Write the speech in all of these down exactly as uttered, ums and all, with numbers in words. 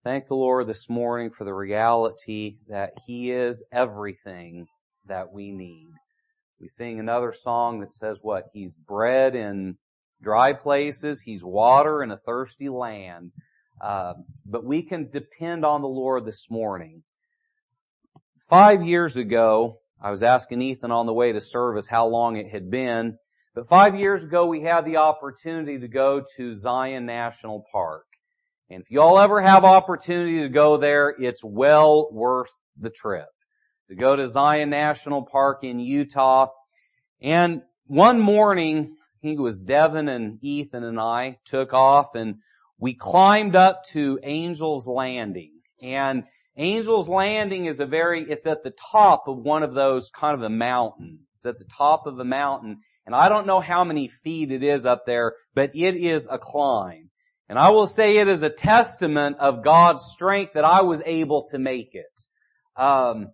Thank the Lord this morning for the reality that He is everything that we need. We sing another song that says what? He's bread in dry places. He's water in a thirsty land. Uh, but we can depend on the Lord this morning. Five years ago, I was asking Ethan on the way to service how long it had been. But five years ago, we had the opportunity to go to Zion National Park. And if you all ever have opportunity to go there, it's well worth the trip. To go to Zion National Park in Utah. And one morning, I think it was Devin and Ethan and I took off and we climbed up to Angel's Landing. And Angel's Landing is a very, it's at the top of one of those kind of a mountain. It's at the top of a mountain. And I don't know how many feet it is up there, but it is a climb. And I will say it is a testament of God's strength that I was able to make it. Um,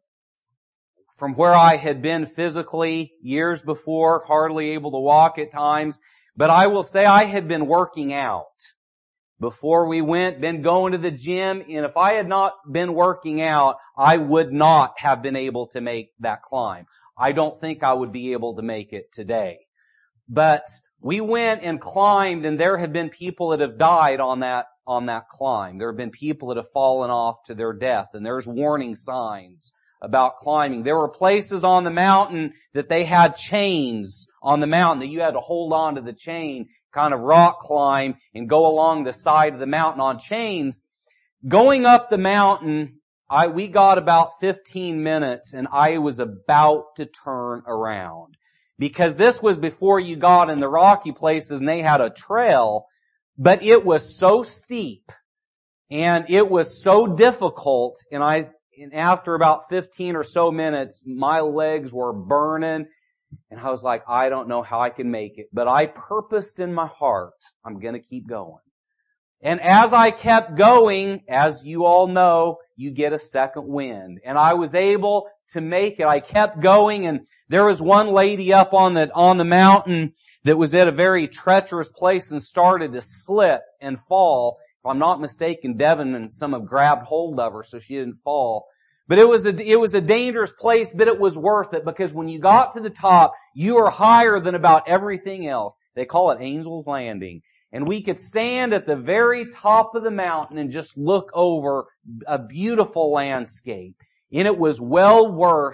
from where I had been physically years before, hardly able to walk at times. But I will say I had been working out before we went, been going to the gym. And if I had not been working out, I would not have been able to make that climb. I don't think I would be able to make it today. But we went and climbed, and there have been people that have died on that, on that climb. There have been people that have fallen off to their death, and there's warning signs about climbing. There were places on the mountain that they had chains on the mountain that you had to hold on to the chain, kind of rock climb, and go along the side of the mountain on chains. Going up the mountain, I, we got about fifteen minutes, and I was about to turn around. Because this was before you got in the rocky places and they had a trail, but it was so steep and it was so difficult, and I, and after about fifteen or so minutes, my legs were burning and I was like, I don't know how I can make it, but I purposed in my heart, I'm gonna keep going. And as I kept going, as you all know, you get a second wind. And I was able to make it. I kept going, and there was one lady up on the, on the mountain that was at a very treacherous place and started to slip and fall. If I'm not mistaken, Devin and some have grabbed hold of her so she didn't fall. But it was a, it was a dangerous place, but it was worth it, because when you got to the top, you are higher than about everything else. They call it Angel's Landing. And we could stand at the very top of the mountain and just look over a beautiful landscape. And it was well worth,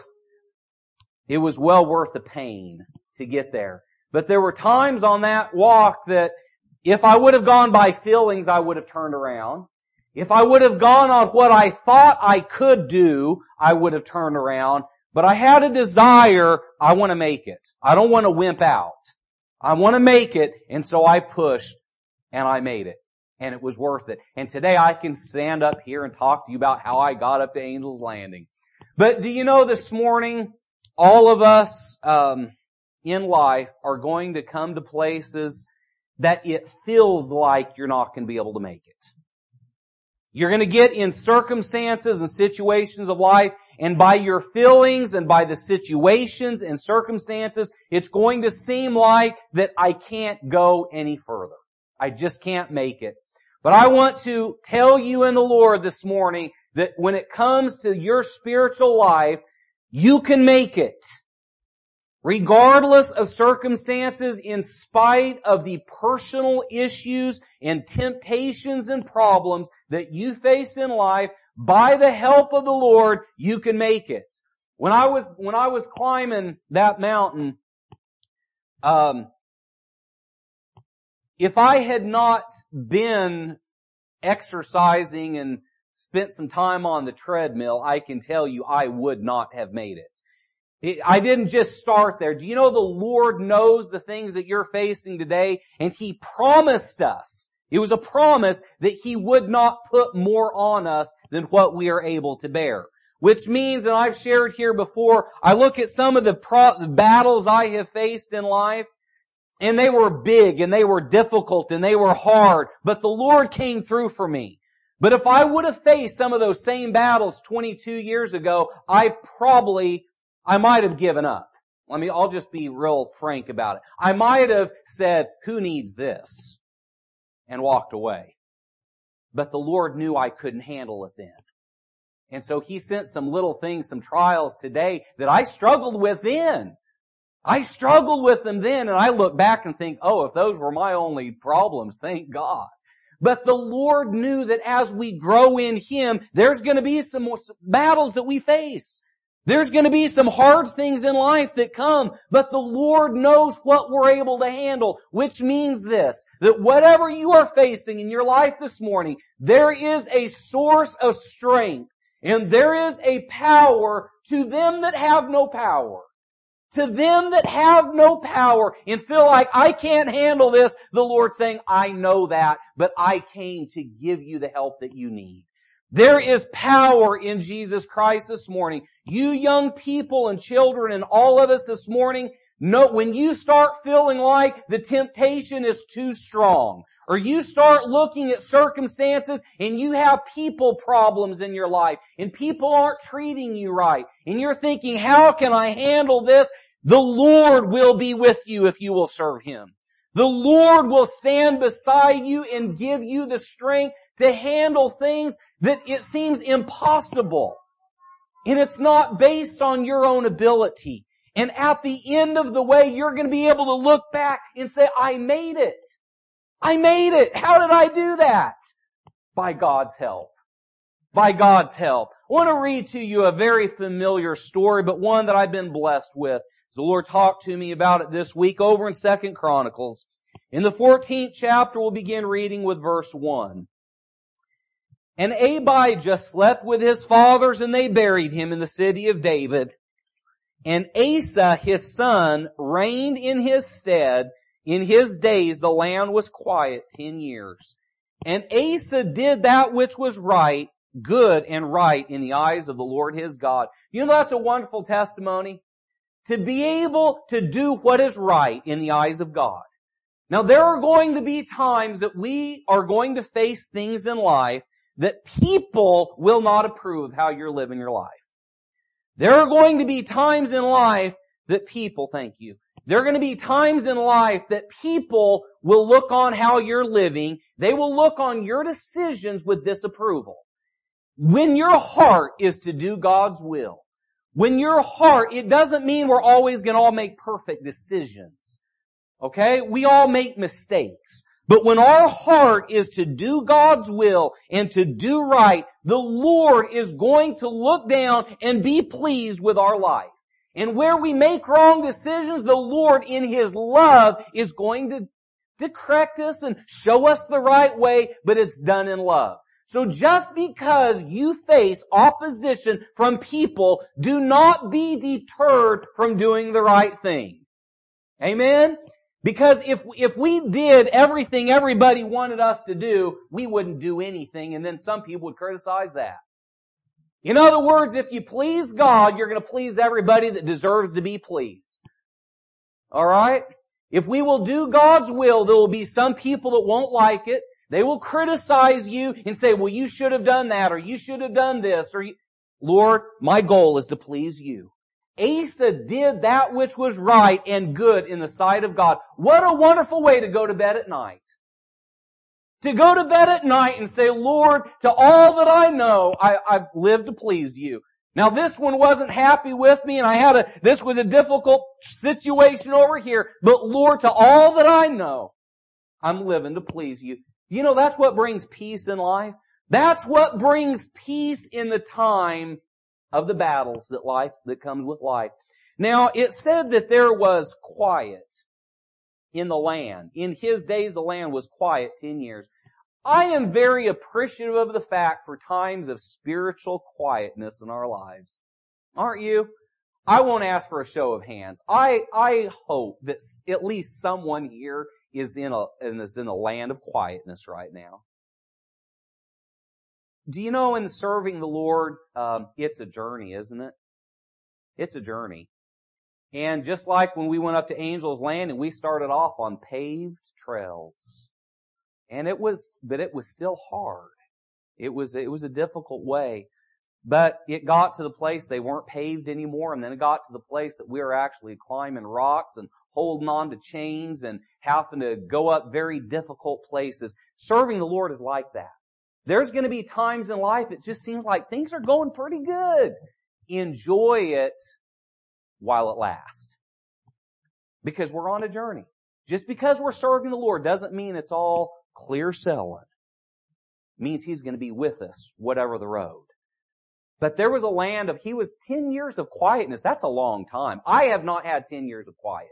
it was well worth the pain to get there. But there were times on that walk that if I would have gone by feelings, I would have turned around. If I would have gone on what I thought I could do, I would have turned around. But I had a desire, I want to make it. I don't want to wimp out. I want to make it, and so I pushed. And I made it. And it was worth it. And today I can stand up here and talk to you about how I got up to Angel's Landing. But do you know this morning, all of us um, in life are going to come to places that it feels like you're not going to be able to make it. You're going to get in circumstances and situations of life, and by your feelings and by the situations and circumstances, it's going to seem like that I can't go any further. I just can't make it. But I want to tell you in the Lord this morning that when it comes to your spiritual life, you can make it. Regardless of circumstances, in spite of the personal issues and temptations and problems that you face in life, by the help of the Lord, you can make it. When I was, when I was climbing that mountain, um, if I had not been exercising and spent some time on the treadmill, I can tell you I would not have made it. it. I didn't just start there. Do you know the Lord knows the things that you're facing today? And He promised us, it was a promise that He would not put more on us than what we are able to bear. Which means, and I've shared here before, I look at some of the, pro- the battles I have faced in life, and they were big, and they were difficult, and they were hard, but the Lord came through for me. But if I would have faced some of those same battles twenty-two years ago, I probably, I might have given up. Let me, I'll just be real frank about it. I might have said, who needs this? And walked away. but the Lord knew I couldn't handle it then. And so He sent some little things, some trials today that I struggled with then. I struggled with them then, and I look back and think, oh, if those were my only problems, thank God. But the Lord knew that as we grow in Him, there's going to be some more battles that we face. There's going to be some hard things in life that come, but the Lord knows what we're able to handle, which means this, that whatever you are facing in your life this morning, there is a source of strength, and there is a power to them that have no power. To them that have no power and feel like I can't handle this, the Lord's saying, I know that, but I came to give you the help that you need. There is power in Jesus Christ this morning. You young people and children and all of us this morning, know when you start feeling like the temptation is too strong, or you start looking at circumstances and you have people problems in your life and people aren't treating you right and you're thinking, how can I handle this? The Lord will be with you if you will serve Him. The Lord will stand beside you and give you the strength to handle things that it seems impossible. And it's not based on your own ability. And at the end of the way, you're going to be able to look back and say, I made it. I made it. How did I do that? By God's help. By God's help. I want to read to you a very familiar story, but one that I've been blessed with. The Lord talked to me about it this week over in Second Chronicles. In the fourteenth chapter, we'll begin reading with verse one. And Abijah slept with his fathers, and they buried him in the city of David. And Asa, his son, reigned in his stead. In his days the land was quiet ten years. And Asa did that which was right, good and right in the eyes of the Lord his God. You know, that's a wonderful testimony. To be able to do what is right in the eyes of God. Now there are going to be times that we are going to face things in life that people will not approve of how you're living your life. There are going to be times in life that people, thank you, there are going to be times in life that people will look on how you're living. They will look on your decisions with disapproval. When your heart is to do God's will, when your heart, it doesn't mean we're always going to all make perfect decisions. Okay? We all make mistakes. But when our heart is to do God's will and to do right, the Lord is going to look down and be pleased with our life. And where we make wrong decisions, the Lord in His love is going to, to correct us and show us the right way, but it's done in love. So just because you face opposition from people, do not be deterred from doing the right thing. Amen? Because if, if we did everything everybody wanted us to do, we wouldn't do anything, and then some people would criticize that. In other words, if you please God, you're going to please everybody that deserves to be pleased. Alright? If we will do God's will, there will be some people that won't like it. They will criticize you and say, well, you should have done that, or you should have done this, or you... Lord, my goal is to please you. Asa did that which was right and good in the sight of God. What a wonderful way to go to bed at night. To go to bed at night and say, Lord, to all that I know, I, I've lived to please you. Now this one wasn't happy with me, and I had a, this was a difficult situation over here, but Lord, to all that I know, I'm living to please you. You know, that's what brings peace in life. That's what brings peace in the time of the battles that life, that comes with life. Now, it said that there was quiet in the land. In his days, the land was quiet ten years. I am very appreciative of the fact for times of spiritual quietness in our lives. Aren't you? I won't ask for a show of hands. I, I hope that at least someone here is in a, is in a land of quietness right now. Do you know in serving the Lord, um, it's a journey, isn't it? It's a journey. And just like when we went up to Angel's Landing, we started off on paved trails. And it was, but it was still hard. It was, it was a difficult way. But it got to the place they weren't paved anymore, and then it got to the place that we were actually climbing rocks and holding on to chains and having to go up very difficult places. Serving the Lord is like that. There's going to be times in life it just seems like things are going pretty good. Enjoy it while it lasts. Because we're on a journey. Just because we're serving the Lord doesn't mean it's all clear sailing. It means He's going to be with us, whatever the road. But there was a land of, he was ten years of quietness. That's a long time. I have not had ten years of quietness.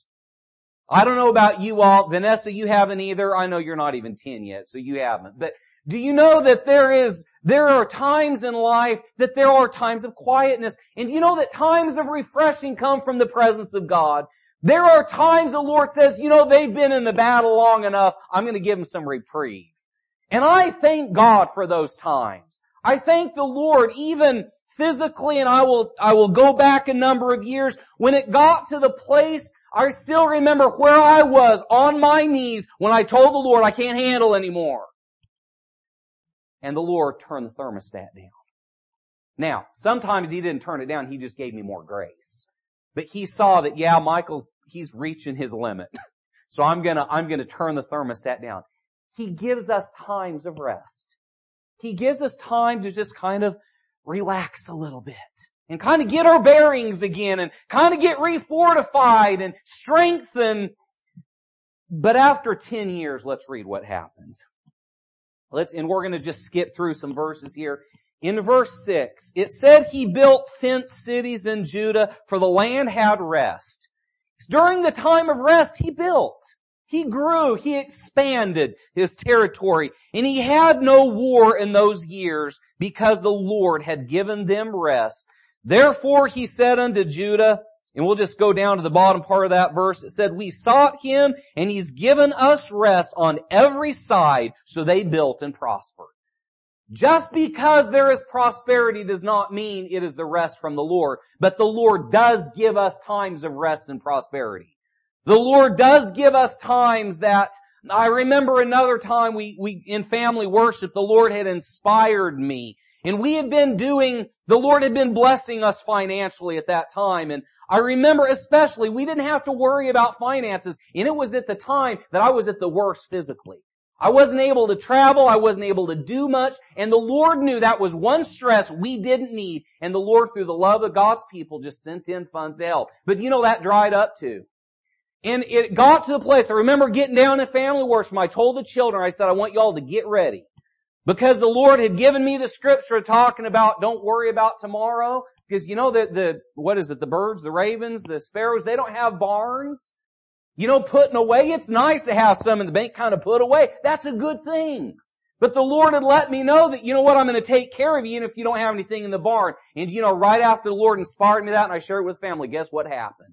I don't know about you all. Vanessa, you haven't either. I know you're not even ten yet, so you haven't. But do you know that there is, there are times in life that there are times of quietness? And you know that times of refreshing come from the presence of God? There are times the Lord says, you know, they've been in the battle long enough. I'm going to give them some reprieve. And I thank God for those times. I thank the Lord even physically, and I will, I will go back a number of years. When it got to the place, I still remember where I was on my knees when I told the Lord I can't handle anymore. And the Lord turned the thermostat down. Now, sometimes He didn't turn it down, He just gave me more grace. But He saw that, yeah, Michael's, he's reaching his limit. So I'm gonna, I'm gonna turn the thermostat down. He gives us times of rest. He gives us time to just kind of relax a little bit and kind of get our bearings again and kind of get refortified and strengthened. But after ten years, let's read what happens. Let's, and we're going to just skip through some verses here. In verse six, it said He built fenced cities in Judah, for the land had rest. During the time of rest, He built. He grew, He expanded His territory, and He had no war in those years because the Lord had given them rest. Therefore He said unto Judah, and we'll just go down to the bottom part of that verse, it said, we sought Him, and He's given us rest on every side, so they built and prospered. Just because there is prosperity does not mean it is the rest from the Lord, but the Lord does give us times of rest and prosperity. The Lord does give us times that, I remember another time we, we, in family worship, the Lord had inspired me. And we had been doing, the Lord had been blessing us financially at that time. And I remember especially, we didn't have to worry about finances. And it was at the time that I was at the worst physically. I wasn't able to travel. I wasn't able to do much. And the Lord knew that was one stress we didn't need. And the Lord, through the love of God's people, just sent in funds to help. But you know, that dried up too. And it got to the place, I remember getting down in family worship, I told the children, I said, I want y'all to get ready. Because the Lord had given me the scripture talking about don't worry about tomorrow. Because you know that the, what is it, the birds, the ravens, the sparrows, they don't have barns. You know, putting away, it's nice to have some in the bank kind of put away. That's a good thing. But the Lord had let me know that, you know what, I'm going to take care of you even if you don't have anything in the barn. And you know, right after the Lord inspired me that and I shared it with family, guess what happened?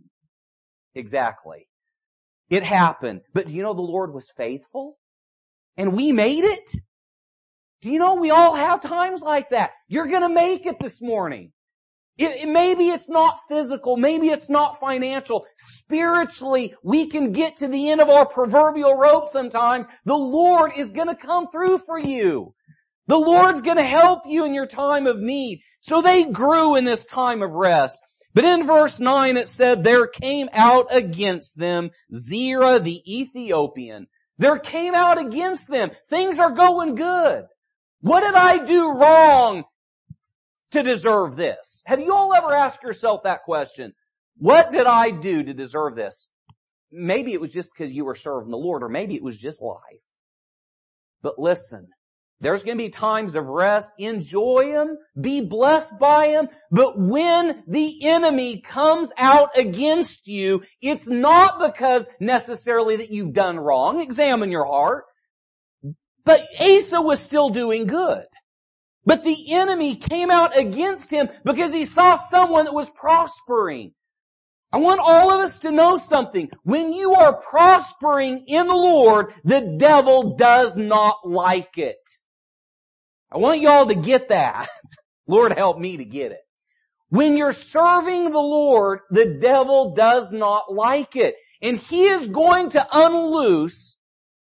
Exactly. It happened. But do you know the Lord was faithful? And we made it? Do you know we all have times like that? You're gonna make it this morning. It, it, maybe it's not physical. Maybe it's not financial. Spiritually, we can get to the end of our proverbial rope sometimes. The Lord is gonna come through for you. The Lord's gonna help you in your time of need. So they grew in this time of rest. But in verse nine it said, there came out against them Zerah the Ethiopian. There came out against them. Things are going good. What did I do wrong to deserve this? Have you all ever asked yourself that question? What did I do to deserve this? Maybe it was just because you were serving the Lord, or maybe it was just life. But listen. There's going to be times of rest. Enjoy Him. Be blessed by Him. But when the enemy comes out against you, it's not because necessarily that you've done wrong. Examine your heart. But Asa was still doing good. But the enemy came out against him because he saw someone that was prospering. I want all of us to know something. When you are prospering in the Lord, the devil does not like it. I want y'all to get that. Lord, help me to get it. When you're serving the Lord, the devil does not like it. And he is going to unloose.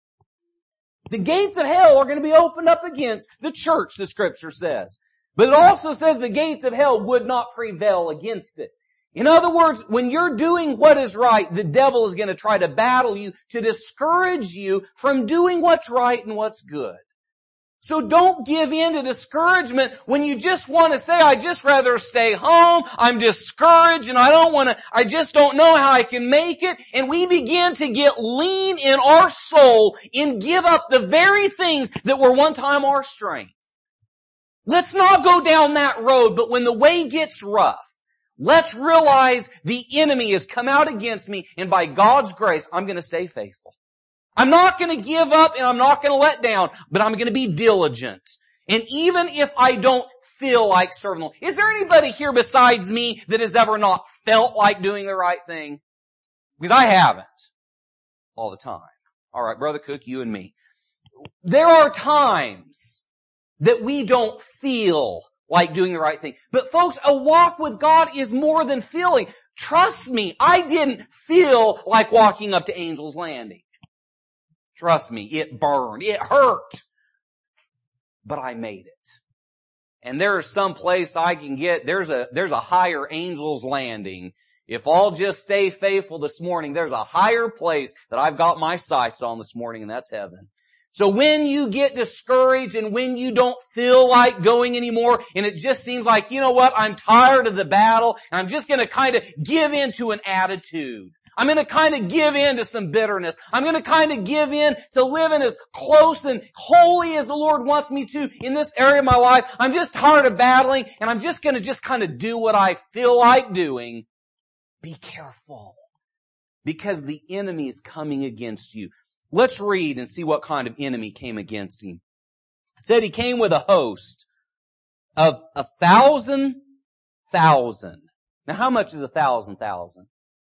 The gates of hell are going to be opened up against the church, the scripture says. But it also says the gates of hell would not prevail against it. In other words, when you're doing what is right, the devil is going to try to battle you to discourage you from doing what's right and what's good. So don't give in to discouragement when you just want to say, I just rather stay home, I'm discouraged and I don't want to, I just don't know how I can make it. And we begin to get lean in our soul and give up the very things that were one time our strength. Let's not go down that road, but when the way gets rough, let's realize the enemy has come out against me, and by God's grace, I'm going to stay faithful. I'm not going to give up and I'm not going to let down, but I'm going to be diligent. And even if I don't feel like serving the Lord. Is there anybody here besides me that has ever not felt like doing the right thing? Because I haven't. All the time. All right, Brother Cook, you and me. There are times that we don't feel like doing the right thing. But folks, a walk with God is more than feeling. Trust me, I didn't feel like walking up to Angel's Landing. Trust me, it burned. It hurt. But I made it. And there is some place I can get, there's a, there's a higher Angel's Landing. If I'll just stay faithful this morning, there's a higher place that I've got my sights on this morning, and that's heaven. So when you get discouraged and when you don't feel like going anymore and it just seems like, you know what, I'm tired of the battle and I'm just going to kind of give in to an attitude. I'm going to kind of give in to some bitterness. I'm going to kind of give in to living as close and holy as the Lord wants me to in this area of my life. I'm just tired of battling and I'm just going to just kind of do what I feel like doing. Be careful, because the enemy is coming against you. Let's read and see what kind of enemy came against him. It said he came with a host of a thousand thousand. Now how much is a thousand thousand?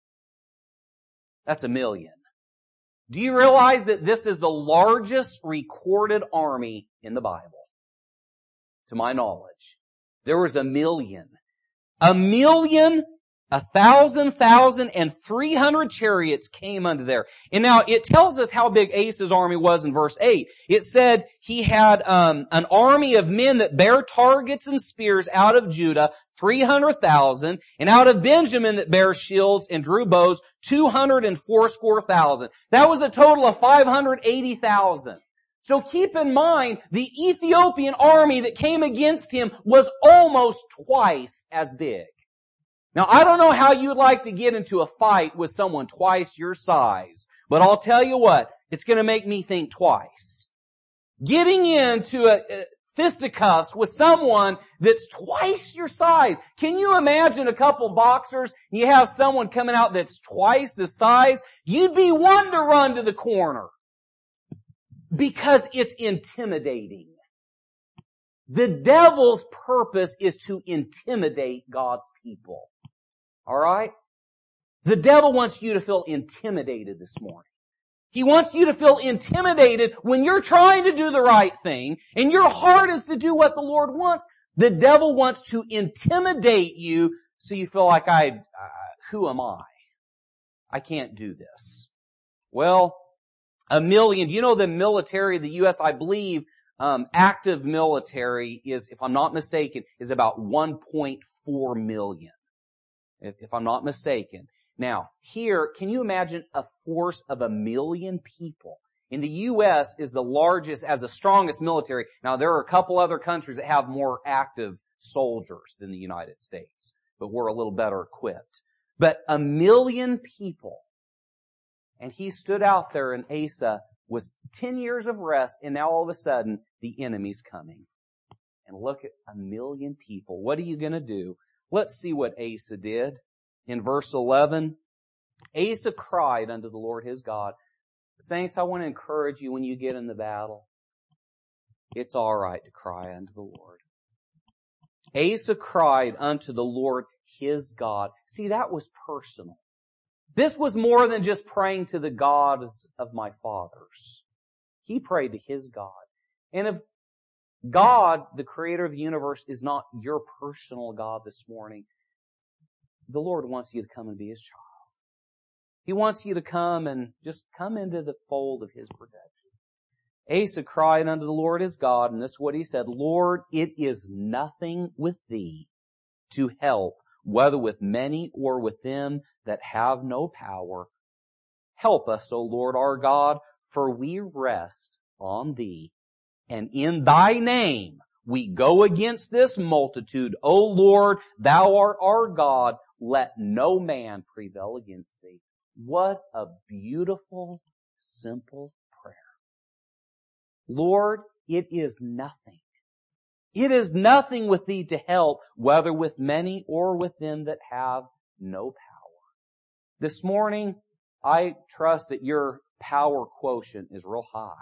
That's a million. Do you realize that this is the largest recorded army in the Bible? To my knowledge. There was a million. A million, a thousand thousand, and three hundred chariots came unto there. And now it tells us how big Asa's army was in verse eight. It said he had um, an army of men that bear targets and spears out of Judah, three hundred thousand, and out of Benjamin that bear shields and drew bows, two hundred and fourscore thousand. That was a total of five hundred eighty thousand. So keep in mind, the Ethiopian army that came against him was almost twice as big. Now, I don't know how you'd like to get into a fight with someone twice your size, but I'll tell you what, it's going to make me think twice. Getting into a, a fisticuffs with someone that's twice your size. Can you imagine a couple boxers, you have someone coming out that's twice the size? You'd be one to run to the corner because it's intimidating. The devil's purpose is to intimidate God's people. All right? The devil wants you to feel intimidated this morning. He wants you to feel intimidated when you're trying to do the right thing and your heart is to do what the Lord wants. The devil wants to intimidate you so you feel like, I, uh, who am I? I can't do this. Well, a million, do you know the military of the U S, I believe, um, active military is, if I'm not mistaken, is about one point four million. If, if I'm not mistaken. Now, here, can you imagine a force of a million people? In the U S is the largest, as the strongest military. Now, there are a couple other countries that have more active soldiers than the United States, but we're a little better equipped. But a million people. And he stood out there, and Asa was ten years of rest, and now all of a sudden, the enemy's coming. And look at a million people. What are you going to do? Let's see what Asa did. In verse eleven, Asa cried unto the Lord his God. Saints, I want to encourage you when you get in the battle. It's all right to cry unto the Lord. Asa cried unto the Lord his God. See, that was personal. This was more than just praying to the gods of my fathers. He prayed to his God. And if God, the creator of the universe, is not your personal God this morning, the Lord wants you to come and be his child. He wants you to come and just come into the fold of his protection. Asa cried unto the Lord his God, and this is what he said, Lord, it is nothing with thee to help, whether with many or with them that have no power. Help us, O Lord our God, for we rest on thee. And in thy name we go against this multitude. O Lord, thou art our God. Let no man prevail against thee. What a beautiful, simple prayer. Lord, it is nothing. It is nothing with thee to help, whether with many or with them that have no power. This morning, I trust that your power quotient is real high.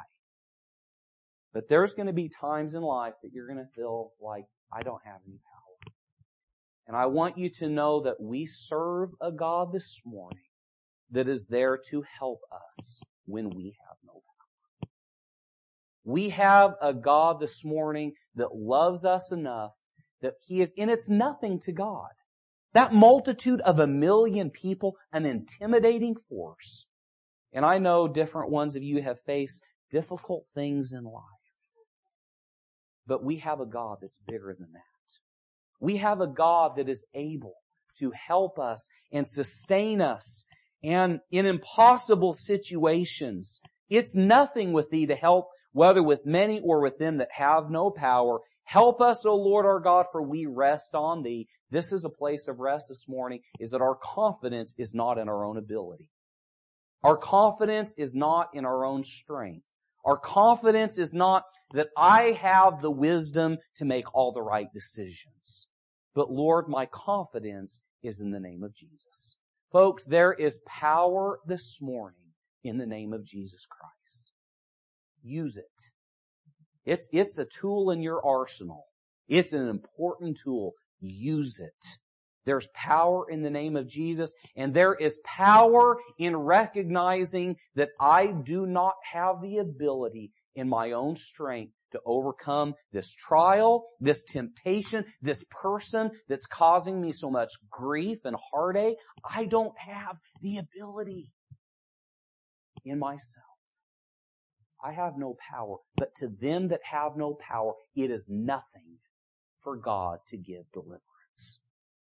But there's going to be times in life that you're going to feel like, I don't have any power. And I want you to know that we serve a God this morning that is there to help us when we have no power. We have a God this morning that loves us enough that He is, and it's nothing to God. That multitude of a million people, an intimidating force. And I know different ones of you have faced difficult things in life. But we have a God that's bigger than that. We have a God that is able to help us and sustain us. And in impossible situations, it's nothing with thee to help, whether with many or with them that have no power. Help us, O Lord our God, for we rest on thee. This is a place of rest this morning, is that our confidence is not in our own ability. Our confidence is not in our own strength. Our confidence is not that I have the wisdom to make all the right decisions. But Lord, my confidence is in the name of Jesus. Folks, there is power this morning in the name of Jesus Christ. Use it. It's, it's a tool in your arsenal. It's an important tool. Use it. There's power in the name of Jesus, and there is power in recognizing that I do not have the ability in my own strength to overcome this trial, this temptation, this person that's causing me so much grief and heartache. I don't have the ability in myself. I have no power, but to them that have no power, it is nothing for God to give deliverance.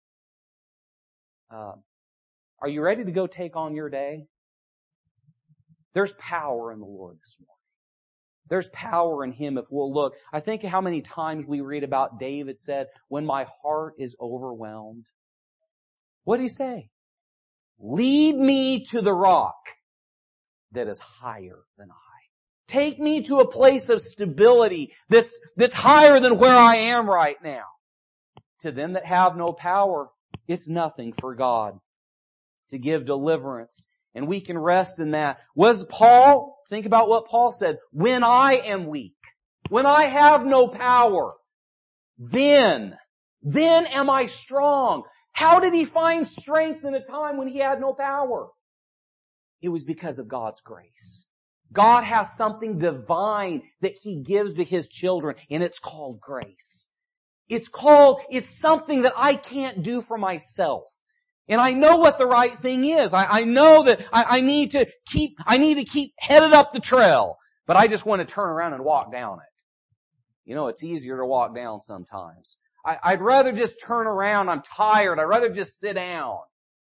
Uh, are you ready to go take on your day? There's power in the Lord this morning. There's power in Him if we'll look. I think how many times we read about David said, when my heart is overwhelmed. What did he say? Lead me to the rock that is higher than I. Take me to a place of stability that's, that's higher than where I am right now. To them that have no power, it's nothing for God to give deliverance. And we can rest in that. Was Paul, think about what Paul said, when I am weak, when I have no power, then, then am I strong. How did he find strength in a time when he had no power? It was because of God's grace. God has something divine that He gives to His children, and it's called grace. It's called, it's something that I can't do for myself. And I know what the right thing is. I, I know that I, I need to keep, I need to keep headed up the trail, but I just want to turn around and walk down it. You know, it's easier to walk down sometimes. I, I'd rather just turn around. I'm tired. I'd rather just sit down.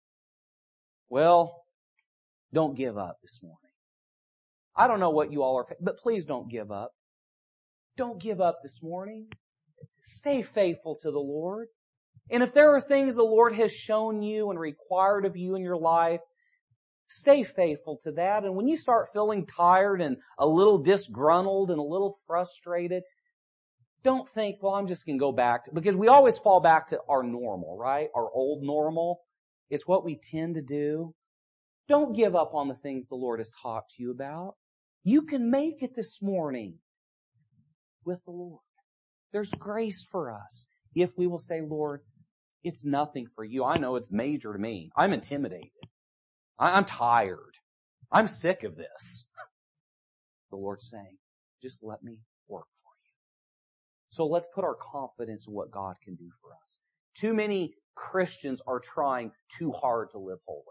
Well, don't give up this morning. I don't know what you all are, but please don't give up. Don't give up this morning. Stay faithful to the Lord. And if there are things the Lord has shown you and required of you in your life, stay faithful to that. And when you start feeling tired and a little disgruntled and a little frustrated, don't think, well, I'm just going to go back to, because we always fall back to our normal, right? Our old normal. It's what we tend to do. Don't give up on the things the Lord has talked to you about. You can make it this morning with the Lord. There's grace for us if we will say, Lord, it's nothing for you. I know it's major to me. I'm intimidated. I'm tired. I'm sick of this. The Lord's saying, just let me work for you. So let's put our confidence in what God can do for us. Too many Christians are trying too hard to live holy.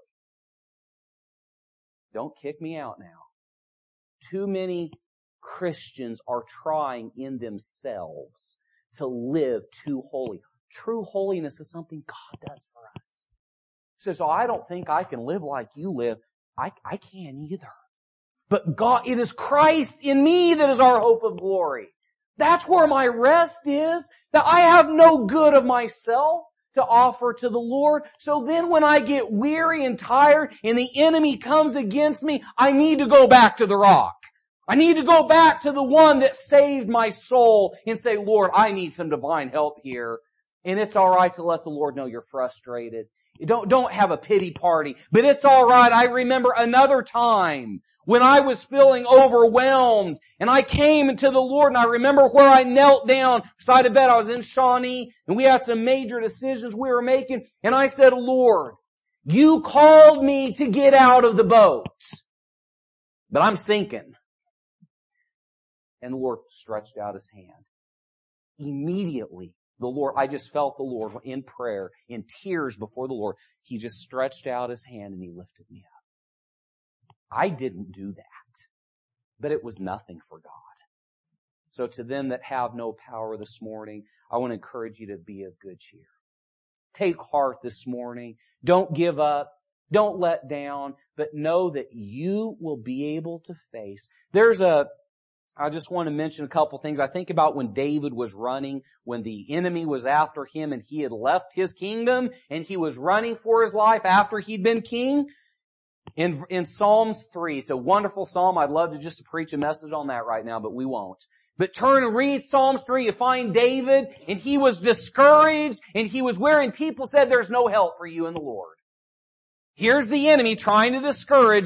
Don't kick me out now. Too many Christians are trying in themselves to live too holy. True holiness is something God does for us. He says, oh, I don't think I can live like you live. I, I can't either. But God, it is Christ in me that is our hope of glory. That's where my rest is. That I have no good of myself to offer to the Lord. So then when I get weary and tired and the enemy comes against me, I need to go back to the rock. I need to go back to the one that saved my soul and say, Lord, I need some divine help here. And it's alright to let the Lord know you're frustrated. You don't, don't have a pity party. But it's alright. I remember another time when I was feeling overwhelmed and I came to the Lord, and I remember where I knelt down beside a bed. I was in Shawnee and we had some major decisions we were making, and I said, Lord, you called me to get out of the boat, but I'm sinking. And the Lord stretched out His hand. Immediately, the Lord, I just felt the Lord in prayer, in tears before the Lord. He just stretched out His hand and He lifted me up. I didn't do that, but it was nothing for God. So to them that have no power this morning, I want to encourage you to be of good cheer. Take heart this morning. Don't give up. Don't let down, but know that you will be able to face. There's a, I just want to mention a couple things. I think about when David was running, when the enemy was after him and he had left his kingdom and he was running for his life after he'd been king. In, in Psalms three, it's a wonderful psalm. I'd love to just preach a message on that right now, but we won't. But turn and read Psalms three. You find David, and he was discouraged, and he was weary. People said, there's no help for you in the Lord. Here's the enemy trying to discourage.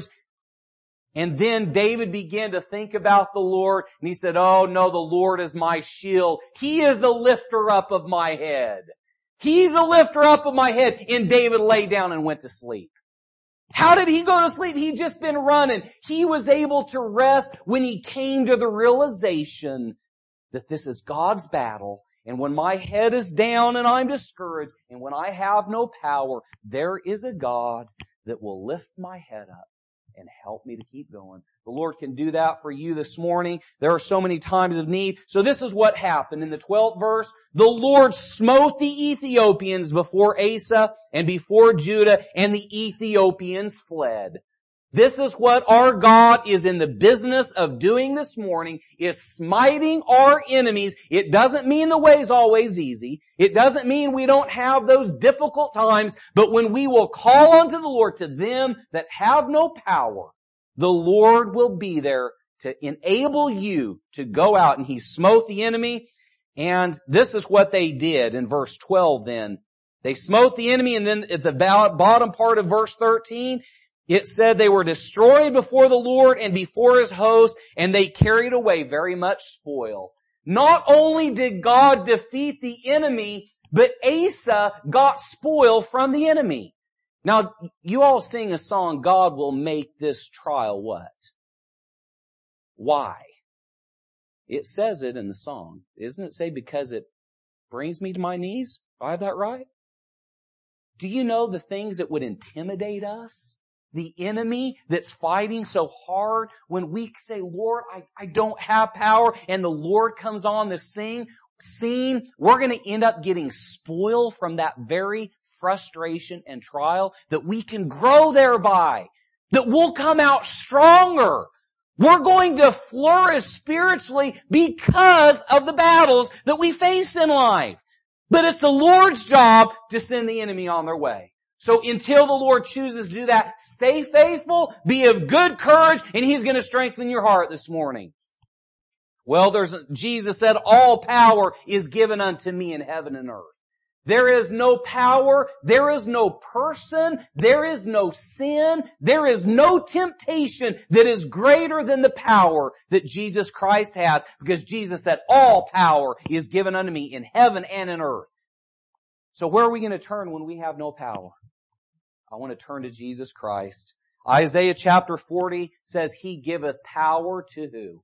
And then David began to think about the Lord, and he said, oh no, the Lord is my shield. He is the lifter up of my head. He's the lifter up of my head. And David lay down and went to sleep. How did he go to sleep? He'd just been running. He was able to rest when he came to the realization that this is God's battle. And when my head is down and I'm discouraged, and when I have no power, there is a God that will lift my head up and help me to keep going. The Lord can do that for you this morning. There are so many times of need. So this is what happened. In the twelfth verse, the Lord smote the Ethiopians before Asa and before Judah, and the Ethiopians fled. This is what our God is in the business of doing this morning, is smiting our enemies. It doesn't mean the way's always easy. It doesn't mean we don't have those difficult times, but when we will call unto the Lord, to them that have no power, the Lord will be there to enable you to go out. And He smote the enemy. And this is what they did in verse twelve then. They smote the enemy, and then at the bottom part of verse thirteen, it said they were destroyed before the Lord and before His host, and they carried away very much spoil. Not only did God defeat the enemy, but Asa got spoil from the enemy. Now, you all sing a song, God will make this trial what? Why? It says it in the song. Doesn't it say because it brings me to my knees? Do I have that right? Do you know the things that would intimidate us? The enemy that's fighting so hard, when we say, Lord, I, I don't have power, and the Lord comes on the scene, scene, we're going to end up getting spoil from that very frustration and trial, that we can grow thereby, that we'll come out stronger. We're going to flourish spiritually because of the battles that we face in life. But it's the Lord's job to send the enemy on their way. So until the Lord chooses to do that, stay faithful, be of good courage, and He's going to strengthen your heart this morning. Well, there's, Jesus said, all power is given unto me in heaven and earth. There is no power, there is no person, there is no sin, there is no temptation that is greater than the power that Jesus Christ has, because Jesus said all power is given unto me in heaven and in earth. So where are we going to turn when we have no power? I want to turn to Jesus Christ. Isaiah chapter forty says He giveth power to who?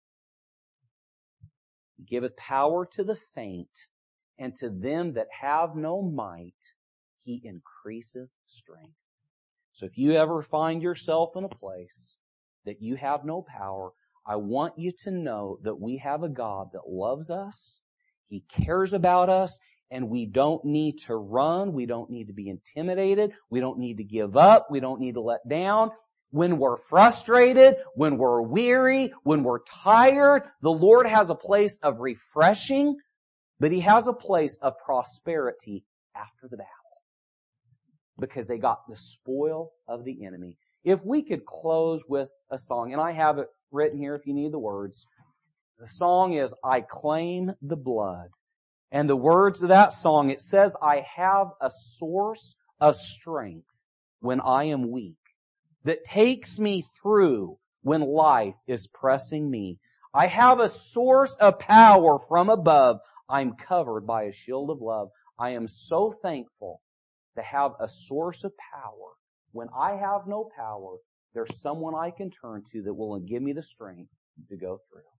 He giveth power to the faint, and to them that have no might, He increaseth strength. So if you ever find yourself in a place that you have no power, I want you to know that we have a God that loves us. He cares about us, and we don't need to run. We don't need to be intimidated. We don't need to give up. We don't need to let down. When we're frustrated, when we're weary, when we're tired, the Lord has a place of refreshing, but He has a place of prosperity after the battle. Because they got the spoil of the enemy. If we could close with a song, and I have it written here if you need the words. The song is, I Claim the Blood. And the words of that song, it says, I have a source of strength when I am weak, that takes me through when life is pressing me. I have a source of power from above. I'm covered by a shield of love. I am so thankful to have a source of power. When I have no power, there's someone I can turn to that will give me the strength to go through.